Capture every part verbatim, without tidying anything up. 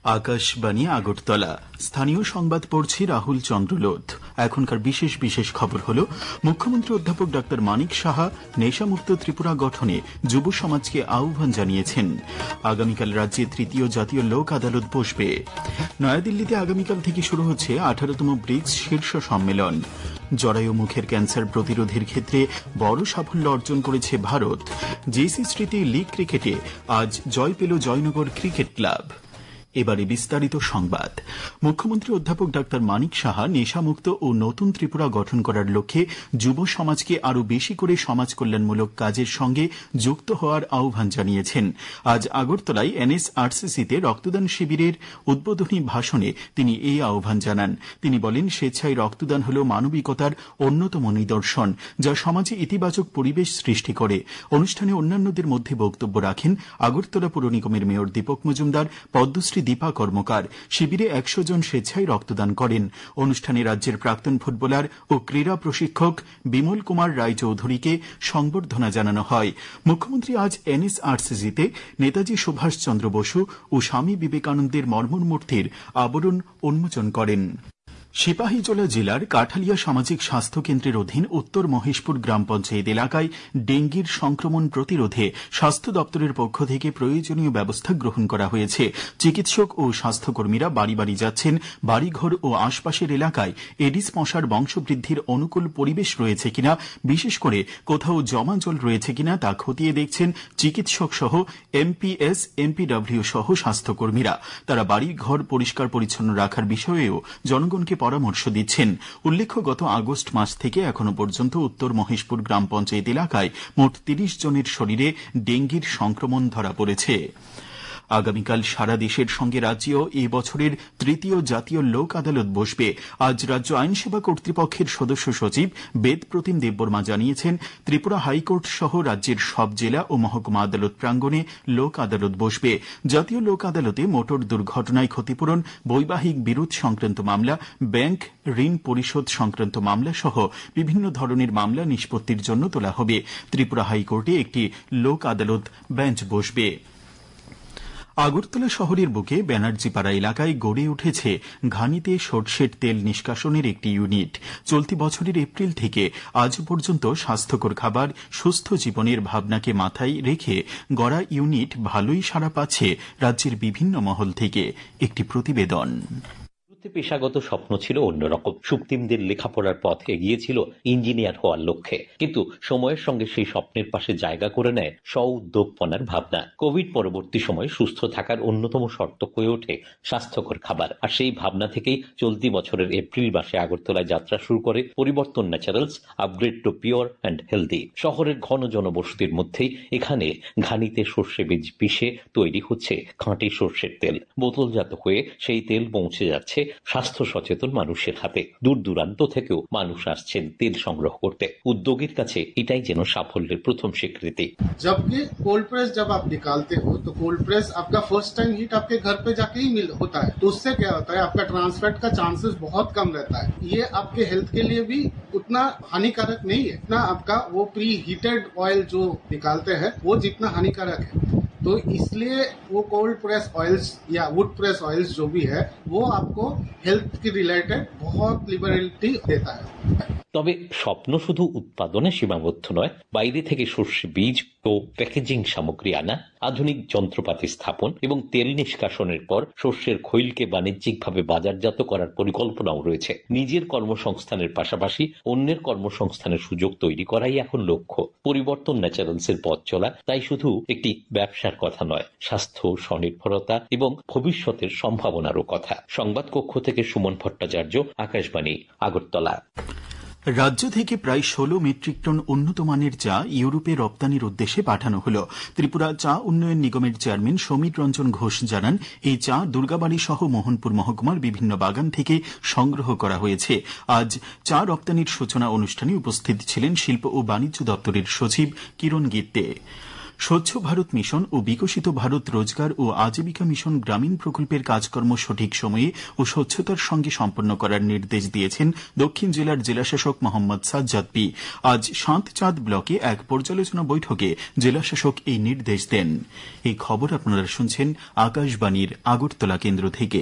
আকাশবাণী আগরতলা। স্থানীয় সংবাদ পড়ছি রাহুল চন্দ্রলোধ। এখনকার বিশেষ বিশেষ খবর হল, মুখ্যমন্ত্রী অধ্যাপক ডাক্তার মানিক সাহা নেশামুক্ত ত্রিপুরা গঠনে যুব সমাজকে আহ্বান জানিয়েছেন। আগামীকাল রাজ্যে তৃতীয় জাতীয় লোক আদালত বসবে। নয়াদিল্লিতে আগামীকাল থেকে শুরু হচ্ছে আঠারোতম ব্রিক্স শীর্ষ সম্মেলন। জরায়ু মুখের ক্যান্সার প্রতিরোধের ক্ষেত্রে বড় সাফল্য অর্জন করেছে ভারত। জেসি স্মৃতি লীগ ক্রিকেটে আজ জয় পেল জয়নগর ক্রিকেট ক্লাব। এবারে বিস্তারিত সংবাদ। মুখ্যমন্ত্রী অধ্যাপক ডাক্তার মানিক সাহা নেশামুক্ত ও নতুন ত্রিপুরা গঠন করার লক্ষ্যে যুব সমাজকে আরও বেশি করে সমাজ কল্যাণমূলক কাজের সঙ্গে যুক্ত হওয়ার আহ্বান জানিয়েছেন। আজ আগরতলায় এনএসআরসিসিতে রক্তদান শিবিরের উদ্বোধনী ভাষণে তিনি এই আহ্বান জানান। তিনি বলেন, স্বেচ্ছায় রক্তদান হল মানবিকতার অন্যতম নিদর্শন, যা সমাজে ইতিবাচক পরিবেশ সৃষ্টি করে। অনুষ্ঠানে অন্যান্যদের মধ্যে বক্তব্য রাখেন আগরতলা পৌর নিগমের মেয়র দীপক মজুমদার, পদ্মশ্রী দীপা কর্মকার। শিবিরে একশো জন স্বেচ্ছায় রক্তদান করেন। অনুষ্ঠানে রাজ্যের প্রাক্তন ফুটবলার ও ক্রীড়া প্রশিক্ষক বিমল কুমার রায় চৌধুরীকে সংবর্ধনা জানানো হয়। মুখ্যমন্ত্রী আজ এনএসআরসিসিতে নেতাজি সুভাষচন্দ্র বসু ও স্বামী বিবেকানন্দের মর্মর মূর্তির আবরণ উন্মোচন করেন। সিপাহীজলা জেলার কাঠালিয়া সামাজিক স্বাস্থ্য কেন্দ্রের অধীন উত্তর মহেশপুর গ্রাম পঞ্চায়েত এলাকায় ডেঙ্গির সংক্রমণ প্রতিরোধে স্বাস্থ্য দপ্তরের পক্ষ থেকে প্রয়োজনীয় ব্যবস্থা গ্রহণ করা হয়েছে। চিকিৎসক ও স্বাস্থ্যকর্মীরা বাড়ি বাড়ি যাচ্ছেন। বাড়িঘর ও আশপাশের এলাকায় এডিস মশার বংশবৃদ্ধির অনুকূল পরিবেশ রয়েছে কিনা, বিশেষ করে কোথাও জমা জল রয়েছে কিনা তা খতিয়ে দেখছেন চিকিৎসক সহ এমপিএস এমপিডব্লিউ সহ স্বাস্থ্যকর্মীরা। তারা বাড়িঘর পরিষ্কার পরিচ্ছন্ন রাখার বিষয়েও জনগণকে পরামর্শ দিচ্ছেন। উল্লেখ্য, গত আগস্ট মাস থেকে এখনো পর্যন্ত উত্তর মহেশপুর গ্রাম পঞ্চায়েত এলাকায় মোট তিরিশ জনের শরীরে ডেঙ্গির সংক্রমণ ধরা পড়েছে। আগামীকাল সারা দেশের সঙ্গে রাজ্যেও এই বছরের তৃতীয় জাতীয় লোক আদালত বসবে। আজ রাজ্য আইনসেবা কর্তৃপক্ষের সদস্য সচিব বেদ প্রতিম দেববর্মা জানিয়েছেন, ত্রিপুরা হাইকোর্ট সহ রাজ্যের সব জেলা ও মহকুমা আদালত প্রাঙ্গণে লোক আদালত বসবে। জাতীয় লোক আদালতে মোটর দুর্ঘটনায় ক্ষতিপূরণ, বৈবাহিক বিরোধ সংক্রান্ত মামলা, ব্যাংক ঋণ পরিশোধ সংক্রান্ত মামলা সহ বিভিন্ন ধরনের মামলা নিষ্পত্তির জন্য তোলা হবে। ত্রিপুরা হাইকোর্টে একটি লোক আদালত বেঞ্চ বসবে। আগরতলা শহরের বুকে ব্যানার্জিপাড়া এলাকায় গড়ে উঠেছে ঘানিতে সরষের তেল নিষ্কাশনের একটি ইউনিট। চলতি বছরের এপ্রিল থেকে আজ পর্যন্ত স্বাস্থ্যকর খাবার, সুস্থ জীবনের ভাবনাকে মাথায় রেখে গড়া ইউনিট ভালোই সাড়া পাচ্ছে রাজ্যের বিভিন্ন মহল থেকে। একটি প্রতিবেদন। পেশাগত স্বপ্ন ছিল অন্যরকম। সুপ্তিমদের লেখাপড়ার পথ এগিয়েছিল ইঞ্জিনিয়ার হওয়ার লক্ষ্যে, কিন্তু সময়ের সঙ্গে সেই স্বপ্নের পাশে জায়গা করে নেয় স্ব-উদ্যোগপনার ভাবনা। কোভিড পরবর্তী সময়ে সুস্থ থাকার অন্যতম শর্ত হয়ে ওঠে স্বাস্থ্যকর খাবার। আর সেই ভাবনা থেকেই চলতি বছরের এপ্রিল মাসে আগরতলায় যাত্রা শুরু করে Parivartan naturals, upgrade to pure and healthy. শহরের ঘন জনবসতির মধ্যেই এখানে ঘানিতে সর্ষে বীজ পিষে তৈরি হচ্ছে খাঁটি সর্ষের তেল। বোতলজাত হয়ে সেই তেল পৌঁছে যাচ্ছে স্বাস্থ্য সচেতন মানুষের হাতে। দূর দূরান্ত থেকেও মানুষ আসছেন তেল সংগ্রহ করতে। উদ্যোগীর কাছে এটাই যেন সাফল্যের প্রথম স্বীকৃতি। जबकि कोल्ड प्रेस जब आप निकालते हो तो कोल्ड प्रेस आपका फर्स्ट टाइम हीट आपके घर पे जाके ही मिल होता है, तो उससे क्या होता है, आपका ट्रांसफैट का चांसेस बहुत कम रहता है। ये आपके हेल्थ के लिए भी उतना हानिकारक नहीं है ना। आपका वो प्री हीटेड ऑयल जो निकालते हैं वो जितना हानिकारक है, तो इसलिए वो कोल्ड प्रेस ऑयल्स या वुड प्रेस ऑयल्स जो भी है वो आपको हेल्थ के रिलेटेड बहुत लिबरेलिटी देता है। তবে স্বপ্ন শুধু উৎপাদনে সীমাবদ্ধ নয়। বাইরে থেকে সর্ষে বীজ ও প্যাকেজিং সামগ্রী আনা, আধুনিক যন্ত্রপাতি স্থাপন এবং তেল নিষ্কাশনের পর সর্ষের খৈলকে বাণিজ্যিকভাবে বাজারজাত করার পরিকল্পনাও রয়েছে। নিজের কর্মসংস্থানের পাশাপাশি অন্যের কর্মসংস্থানের সুযোগ তৈরি করাই এখন লক্ষ্য। পরিবর্তন ন্যাচারালসের পথ চলা তাই শুধু একটি ব্যবসার কথা নয়, স্বাস্থ্য, স্বনির্ভরতা এবং ভবিষ্যতের সম্ভাবনারও কথা। সংবাদ কক্ষ থেকে সুমন ভট্টাচার্য, আকাশবাণী, আগরতলা। রাজ্য থেকে প্রায় ষোলো মেট্রিক টন উন্নত মানের চা ইউরোপে রপ্তানির উদ্দেশ্যে পাঠানো হল। ত্রিপুরা চা উন্নয়ন নিগমের চেয়ারম্যান সমীর রঞ্জন ঘোষ জানান, এই চা দুর্গাবাড়ি সহ মোহনপুর মহকুমার বিভিন্ন বাগান থেকে সংগ্রহ করা হয়েছে। আজ চা রপ্তানির সূচনা অনুষ্ঠানে উপস্থিত ছিলেন শিল্প ও বাণিজ্য দপ্তরের সচিব কিরণ গিত্তে। স্বচ্ছ ভারত মিশন ও বিকশিত ভারত রোজগার ও আজীবিকা মিশন গ্রামীণ প্রকল্পের কাজকর্ম সঠিক সময়ে ও স্বচ্ছতার সঙ্গে সম্পন্ন করার নির্দেশ দিয়েছেন দক্ষিণ জেলার জেলাশাসক মোহাম্মদ সাজ্জাদ পি। আজ সাঁতচাঁদ ব্লকে এক পর্যালোচনা বৈঠকে জেলাশাসক এই নির্দেশ দেন। এই খবর আপনারা শুনছেন আকাশবাণীর আগরতলা কেন্দ্র থেকে।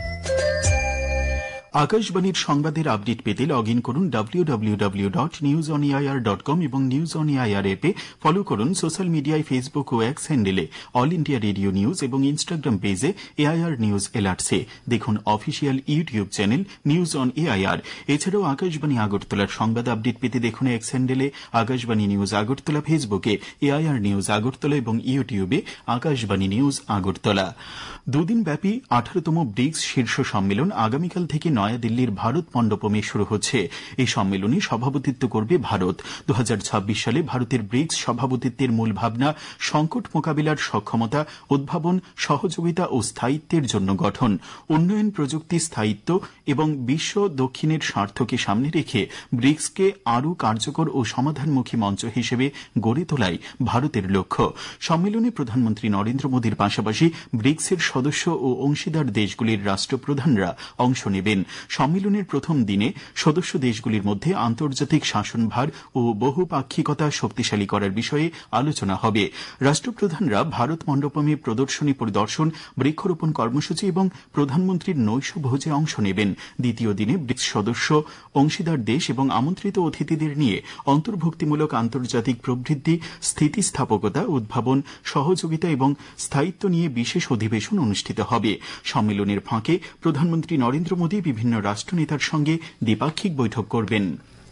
আকাশবাণীর সংবাদের আপডেট পেতে লগ ইন করুন W W W dot news on AIR dot com এবং নিউজ অন এআইআর অ্যাপে ফলো করুন। সোশ্যাল মিডিয়ায় ফেসবুক ও এক্স হ্যান্ডেলে অল ইন্ডিয়া রেডিও নিউজ এবং ইনস্টাগ্রাম পেজে এআইআর নিউজ এলার্টসে দেখুন official YouTube channel news on AIR. এছাড়াও আকাশবাণী আগরতলার সংবাদ আপডেট পেতে দেখুন এক্স হ্যান্ডেলে আকাশবাণী নিউজ আগরতলা, ফেসবুকে এআইআর নিউজ আগরতলা এবং ইউটিউবে আকাশবাণী নিউজ আগরতলা। দুদিনব্যাপী আঠারোতম ব্রিক্স শীর্ষ সম্মেলন আগামীকাল থেকে নয়াদিল্লির ভারত মণ্ডপমে শুরু হচ্ছে। এই সম্মেলনে সভাপতিত্ব করবে ভারত। দু হাজার ছাব্বিশ সালে ভারতের ব্রিক্স সভাপতিত্বের মূল ভাবনা সংকট মোকাবিলার সক্ষমতা, উদ্ভাবন, সহযোগিতা ও স্থায়িত্বের জন্য গঠন, উন্নয়ন, প্রযুক্তি, স্থায়িত্ব এবং বিশ্ব দক্ষিণের স্বার্থকে সামনে রেখে ব্রিক্সকে আরও কার্যকর ও সমাধানমুখী মঞ্চ হিসেবে গড়ে তোলাই ভারতের লক্ষ্য। সম্মেলনে প্রধানমন্ত্রী নরেন্দ্র মোদীর পাশাপাশি ব্রিক্সের সদস্য ও অংশীদার দেশগুলির রাষ্ট্রপ্রধানরা অংশ নেবেন। সম্মেলনের প্রথম দিনে সদস্য দেশগুলির মধ্যে আন্তর্জাতিক শাসনভার ও বহুপাক্ষিকতা শক্তিশালী করার বিষয়ে আলোচনা হবে। রাষ্ট্রপ্রধানরা ভারত মণ্ডপমে প্রদর্শনী পরিদর্শন, বৃক্ষরোপণ কর্মসূচি এবং প্রধানমন্ত্রীর নৈশ ভোজে অংশ নেবেন। দ্বিতীয় দিনে ব্রিক্স সদস্য, অংশীদার দেশ এবং আমন্ত্রিত অতিথিদের নিয়ে অন্তর্ভুক্তিমূলক আন্তর্জাতিক প্রবৃদ্ধি, স্থিতিস্থাপকতা, উদ্ভাবন, সহযোগিতা এবং স্থায়িত্ব নিয়ে বিশেষ অধিবেশন অনুষ্ঠিত হবে। সম্মেলনের ফাঁকে প্রধানমন্ত্রী নরেন্দ্র মোদী বিভিন্ন রাষ্ট্রনেতার সঙ্গে দ্বিপাক্ষিক বৈঠক করবেন।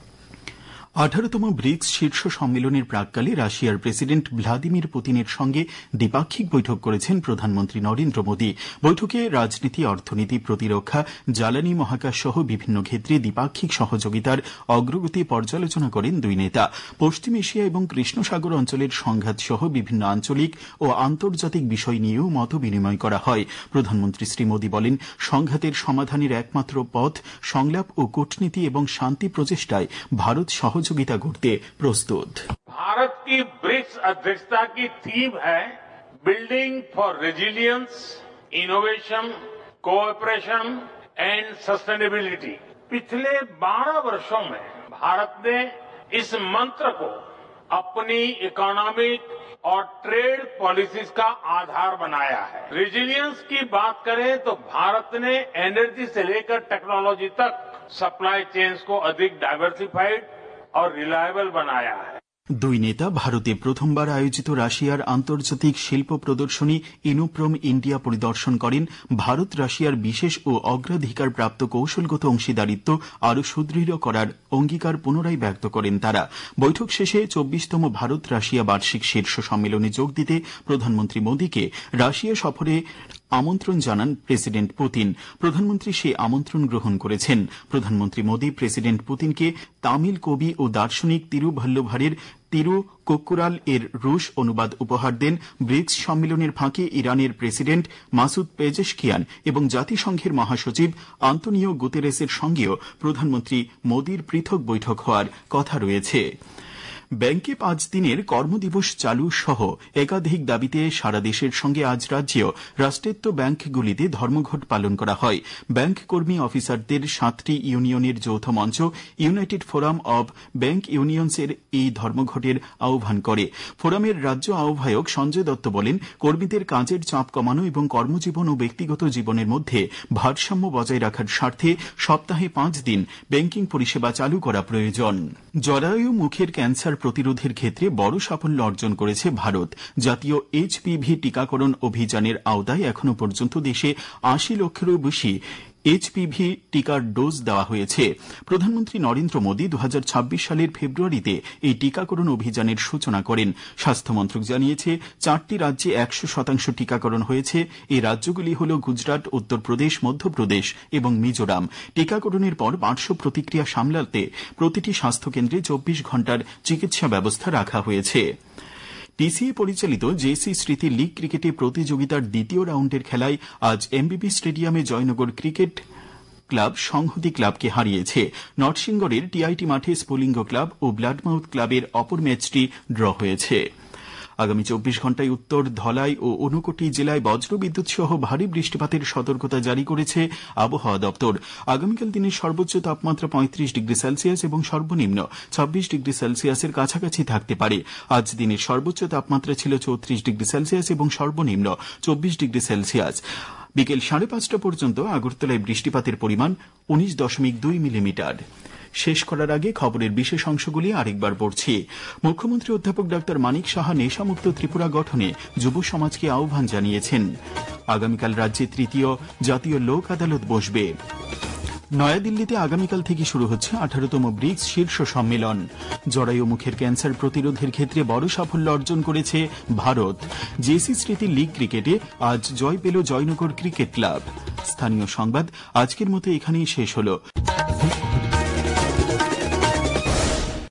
আঠারোতম ব্রিক্স শীর্ষ সম্মেলনের প্রাক্কালে রাশিয়ার প্রেসিডেন্ট ভ্লাদিমির পুতিনের সঙ্গে দ্বিপাক্ষিক বৈঠক করেছেন প্রধানমন্ত্রী নরেন্দ্র মোদী। বৈঠকে রাজনীতি, অর্থনীতি, প্রতিরক্ষা, জ্বালানি, মহাকাশ সহ বিভিন্ন ক্ষেত্রে দ্বিপাক্ষিক সহযোগিতার অগ্রগতি পর্যালোচনা করেন দুই নেতা। পশ্চিম এশিয়া এবং কৃষ্ণসাগর অঞ্চলের সংঘাত সহ বিভিন্ন আঞ্চলিক ও আন্তর্জাতিক বিষয় নিয়েও মত বিনিময় করা হয়। প্রধানমন্ত্রী শ্রী মোদী বলেন, সংঘাতের সমাধানের একমাত্র পথ সংলাপ ও কূটনীতি এবং শান্তি প্রচেষ্টায় ভারত সহযোগিতা করতে প্রস্তুত। भारत की ब्रिक्स अध्यक्षता की थीम है building for resilience, innovation, cooperation and sustainability. पिछले बारह वर्षों में भारत ने इस मंत्र को अपनी इकोनॉमिक और ट्रेड पॉलिसीज का आधार बनाया है। रेजिलियंस की बात करें तो भारत ने एनर्जी से लेकर टेक्नोलॉजी तक सप्लाई चेन्स को अधिक डाइवर्सिफाइड और रिलायबल बनाया है। দুই নেতা ভারতে প্রথমবার আয়োজিত রাশিয়ার আন্তর্জাতিক শিল্প প্রদর্শনী ইনোপ্রম ইন্ডিয়া পরিদর্শন করেন। ভারত রাশিয়ার বিশেষ ও অগ্রাধিকার প্রাপ্ত কৌশলগত অংশীদারিত্ব আরও সুদৃঢ় করার অঙ্গীকার পুনরায় ব্যক্ত করেন তারা। বৈঠক শেষে চব্বিশতম ভারত রাশিয়া বার্ষিক শীর্ষ সম্মেলনে যোগ দিতে প্রধানমন্ত্রী মোদীকে রাশিয়া সফরে আমন্ত্রণ জানান প্রেসিডেন্ট পুতিন। প্রধানমন্ত্রী সে আমন্ত্রণ গ্রহণ করেছেন। প্রধানমন্ত্রী মোদী প্রেসিডেন্ট পুতিনকে তামিল কবি ও দার্শনিক তিরুভল্লুভারের তিরু কোক্কুরাল এর রুশ অনুবাদ উপহার দেন। ব্রিক্স সম্মেলনের ফাঁকে ইরানের প্রেসিডেন্ট মাসুদ পেজেশকিয়ান এবং জাতিসংঘের মহাসচিব আন্তোনিও গুতেরেসের সঙ্গেও প্রধানমন্ত্রী মোদীর পৃথক বৈঠক হওয়ার কথা রয়েছে। ব্যাংকে পাঁচ দিনের কর্মদিবস চালু সহ একাধিক দাবিতে সারা দেশের সঙ্গে আজ রাজ্যেও রাষ্ট্রায়ত্ত ব্যাংকগুলিতে ধর্মঘট পালন করা হয়। ব্যাংক কর্মী অফিসারদের সাতটি ইউনিয়নের যৌথ মঞ্চ ইউনাইটেড ফোরাম অব ব্যাংক ইউনিয়নসের এই ধর্মঘটের আহ্বান করে। ফোরামের রাজ্য আহ্বায়ক সঞ্জয় দত্ত বলেন, কর্মীদের কাজের চাপ কমানো এবং কর্মজীবন ও ব্যক্তিগত জীবনের মধ্যে ভারসাম্য বজায় রাখার স্বার্থে সপ্তাহে পাঁচ দিন ব্যাংকিং পরিষেবা চালু করা প্রয়োজন। জরায়ু মুখের ক্যান্সার প্রতিরোধের ক্ষেত্রে বড় সাফল্য অর্জন করেছে ভারত। জাতীয় এইচপিভি টিকাকরণ অভিযানের আওতায় এখনো পর্যন্ত দেশে আশি লক্ষেরও বেশি এইচপিভি টিকার ডোজ দেওয়া হয়েছে। প্রধানমন্ত্রী নরেন্দ্র মোদী দু হাজার ছাব্বিশ সালের ফেব্রুয়ারিতে এই টিকাকরণ অভিযানের সূচনা করেন। স্বাস্থ্য মন্ত্রক জানিয়েছে, চারটি রাজ্যে একশো শতাংশ টিকাকরণ হয়েছে। এই রাজ্যগুলি হল গুজরাট, উত্তরপ্রদেশ, মধ্যপ্রদেশ এবং মিজোরাম। টিকাকরণের পর পার্শ্ব প্রতিক্রিয়া সামলাতে প্রতিটি স্বাস্থ্যকেন্দ্রে চব্বিশ ঘণ্টার চিকিৎসা ব্যবস্থা রাখা হয়েছে। টিসিএ পরিচালিত জেসি স্মৃতি লীগ ক্রিকেটে প্রতিযোগিতার দ্বিতীয় রাউন্ডের খেলায় আজ এমবিবি স্টেডিয়ামে জয়নগর ক্রিকেট ক্লাব সংহতি ক্লাবকে হারিয়েছে। নরসিংগড়ের টিআইটি মাঠে স্ফুলিঙ্গ ক্লাব ও ব্লাডমাউথ ক্লাবের অপর ম্যাচটি ড্র হয়েছে। আগামী চব্বিশ ঘন্টায় উত্তর, ধলাই ও ঊনকোটি জেলায় বজ্রবিদ্যুৎ সহ ভারী বৃষ্টিপাতের সতর্কতা জারি করেছে আবহাওয়া দপ্তর। আগামীকাল দিনের সর্বোচ্চ তাপমাত্রা পঁয়ত্রিশ ডিগ্রি সেলসিয়াস এবং সর্বনিম্ন ছাব্বিশ ডিগ্রি সেলসিয়াসের কাছাকাছি থাকতে পারে। আজ দিনের সর্বোচ্চ তাপমাত্রা ছিল চৌত্রিশ ডিগ্রি সেলসিয়াস এবং সর্বনিম্ন চব্বিশ ডিগ্রি সেলসিয়াস। বিকেল সাড়ে পাঁচটা পর্যন্ত আগরতলায় বৃষ্টিপাতের পরিমাণ উনিশ দশমিক দুই মিলিমিটার। শেষ করার আগে খবরের বিশেষ অংশগুলি আরেকবার পড়ছি। মুখ্যমন্ত্রী অধ্যাপক ডাক্তার মানিক সাহা নেশামুক্ত ত্রিপুরা গঠনে যুব সমাজকে আহ্বান জানিয়েছেন। আগামীকাল রাজ্যে তৃতীয় জাতীয় লোক আদালত বসবে। নয়াদিল্লিতে আগামীকাল থেকে শুরু হচ্ছে আঠারোতম ব্রিক্স শীর্ষ সম্মেলন। জরায়ু মুখের ক্যান্সার প্রতিরোধের ক্ষেত্রে বড় সাফল্য অর্জন করেছে ভারত। জেসি স্মৃতি লীগ ক্রিকেটে আজ জয় পেল জয়নগর ক্রিকেট ক্লাব। স্থানীয় সংবাদ আজকের মতো এখানেই শেষ হল।